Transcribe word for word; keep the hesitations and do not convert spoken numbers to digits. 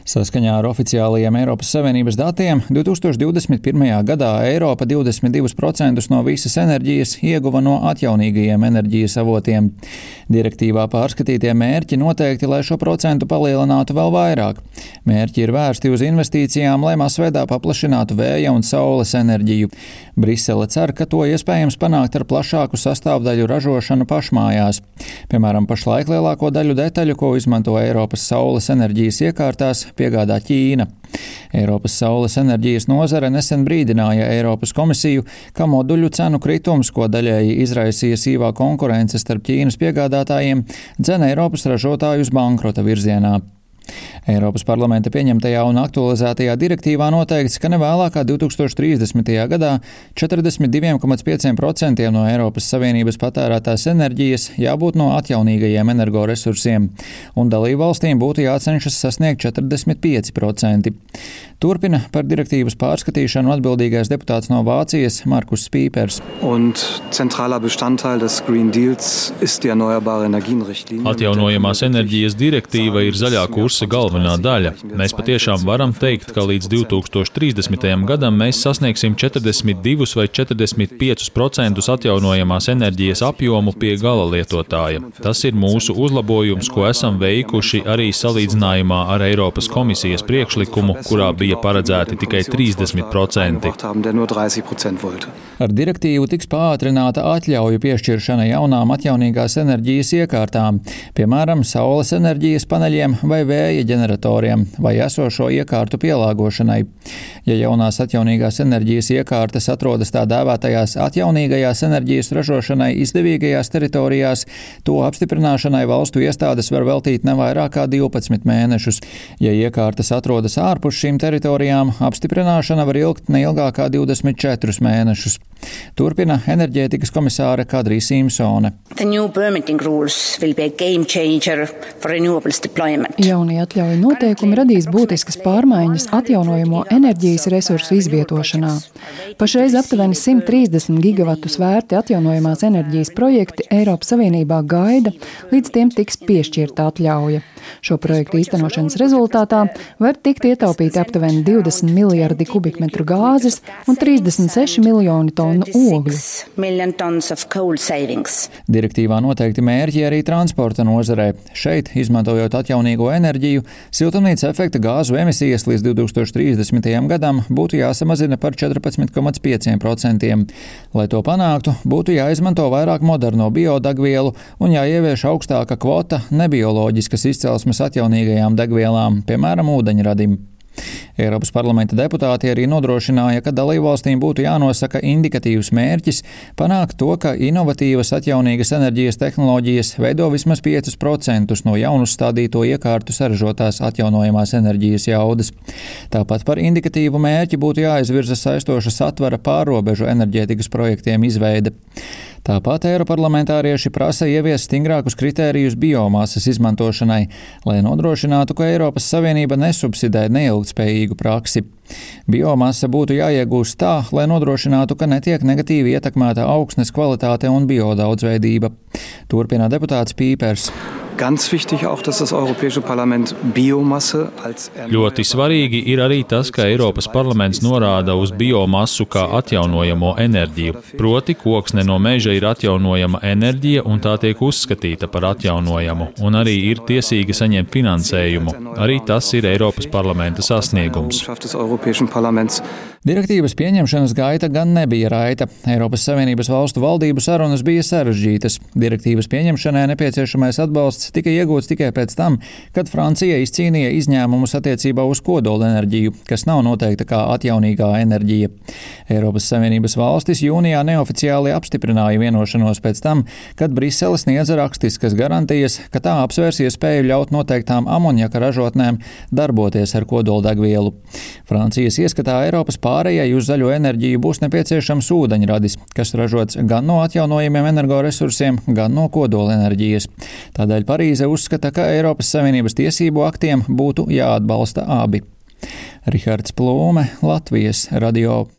Saskaņā ar oficiālajiem Eiropas Savienības datiem divi tūkstoši divdesmit pirmajā gadā Eiropa divdesmit divus procentus no visas enerģijas ieguva no atjaunīgajiem enerģijas avotiem. Direktīvā pārskatītie mērķi noteikti, lai šo procentu palielinātu vēl vairāk. Mērķi ir vērsti uz investīcijām, lai masveidā paplašinātu vēja un saules enerģiju. Brisele cer, ka to iespējams panākt ar plašāku sastāvdaļu ražošanu pašmājās. Piemēram, pašlaik lielāko daļu detaļu, ko izmanto Eiropas saules enerģijas iekārtās, piegādā Ķīna. Eiropas saules enerģijas nozare nesen brīdināja Eiropas komisiju, ka moduļu cenu kritums, ko daļēji izraisīja sīvā konkurence starp Ķīnas piegādātājiem, dzen Eiropas ražotājus bankrota virzienā. Eiropas parlamenta pieņemtajā un aktualizētajā direktīvā noteikts, ka nevēlākā divi tūkstoši trīsdesmitajā gadā četrdesmit divi komats pieci procenti no Eiropas Savienības patērētās enerģijas jābūt no atjaunīgajiem energoresursiem, un dalībvalstīm būtu jācenšas sasniegt četrdesmit pieci procenti. Turpina par direktīvas pārskatīšanu atbildīgais deputāts no Vācijas Markus Pīpers. Atjaunojamās enerģijas direktīva ir zaļā kursa galvenā daļa. Mēs patiešām varam teikt, ka līdz divi tūkstoši trīsdesmitajam gadam mēs sasniegsim četrdesmit divus vai četrdesmit piecus procentus atjaunojamās enerģijas apjomu pie gala lietotāja. Tas ir mūsu uzlabojums, ko esam veikuši arī salīdzinājumā ar Eiropas komisijas priekšlikumu, kurā bija paredzēti tikai trīsdesmit procenti. Ar direktīvu tiks pātrināta atļauju piešķiršana jaunām atjaunīgās enerģijas iekārtām, piemēram, saules enerģijas paneļiem vai vēja ģeneratoriem vai esošo iekārtu pielāgošanai. Ja jaunās atjaunīgās enerģijas iekārtas atrodas tā dēvētajās atjaunīgajās enerģijas ražošanai izdevīgajās teritorijās, to apstiprināšanai valstu iestādes var veltīt ne vairāk kā divpadsmit mēnešus. Ja iekārtas atrodas ārpus šīm teritorijām, apstiprināšana var ilgt neilgāk kā divdesmit četrus mēnešus. Turpina enerģētikas komisāre Kadrija Simpsone. Jaunie atļauju noteikumi radīs būtiskas pārmaiņas atjaunojamo enerģijas resursu izvietošanā. Pašreiz aptuveni simt trīsdesmit gigavatus vērti atjaunojamās enerģijas projekti Eiropas Savienībā gaida, līdz tiem tiks piešķirta atļauja. Šo projektu īstenošanas rezultātā var tikt ietaupīti aptuveni divdesmit miljardi kubikmetru gāzes un trīsdesmit seši miljoni tonu ogļu. Direktīvā noteikti mērķi arī transporta nozarē. Šeit, izmantojot atjaunīgo enerģiju, siltumnīca efekta gāzu emisijas līdz divi tūkstoši trīsdesmitajam gadam būtu jāsamazina par četrpadsmit komats pieci procenti. Lai to panāktu, būtu jāizmanto vairāk moderno biodegvielu un jāievieš augstāka kvota nebioloģiskas izcelsmes atjaunīgajām degvielām, piemēram, ūdeņradim. Eiropas parlamenta deputāti arī nodrošināja, ka dalībvalstīm būtu jānosaka indikatīvs mērķis panākt to, ka inovatīvas atjaunīgas enerģijas tehnoloģijas veido vismaz piecus procentus no jaunuzstādīto iekārtu saražotās atjaunojamās enerģijas jaudas. Tāpat par indikatīvu mērķi būtu jāizvirza saistoša satvara pārrobežu enerģētikas projektiem izveide. Tāpat eiroparlamentārieši prasa ieviest stingrākus kritērijus biomasas izmantošanai, lai nodrošinātu, ka Eiropas Savienība nesubsidē neilgtspējīgu praksi. Biomasa būtu jāiegūst tā, lai nodrošinātu, ka netiek negatīvi ietekmēta augsnes kvalitāte un biodaudzveidība. Turpina deputāts Pīpers. Ļoti svarīgi ir arī tas, ka Eiropas parlaments norāda uz biomasu kā atjaunojamo enerģiju. Proti, koksne no meža ir atjaunojama enerģija un tā tiek uzskatīta par atjaunojamu, un arī ir tiesīga saņemt finansējumu. Arī tas ir Eiropas parlamenta sasniegums. Direktīvas pieņemšanas gaita gan nebija raita. Eiropas Savienības valstu valdību sarunas bija sarežģītas. Direktīvas pieņemšanai nepieciešamais atbalsts tika iegūts tikai pēc tam, kad Francija izcīnīja izņēmumus attiecībā uz kodolenerģiju, kas nav noteikta kā atjaunīgā enerģija. Eiropas Savienības valstis jūnijā neoficiāli apstiprināja vienošanos pēc tam, kad Brisele sniedza rakstiskas garantijas, ka tā apsvērs iespēju ļaut noteiktām amonjaka ražotnēm darboties ar kodoldegvielu. Francijas ieskatā Eiropas pārējai uz zaļo enerģiju būs nepieciešams ūdeņradis, kas ražots gan no atjaunojamiem energoresursiem, gan no kodolenerģijas. Tādēļ Parīze uzskata, ka Eiropas Savienības tiesību aktiem būtu jāatbalsta abi. Rihards Plūme, Latvijas radio.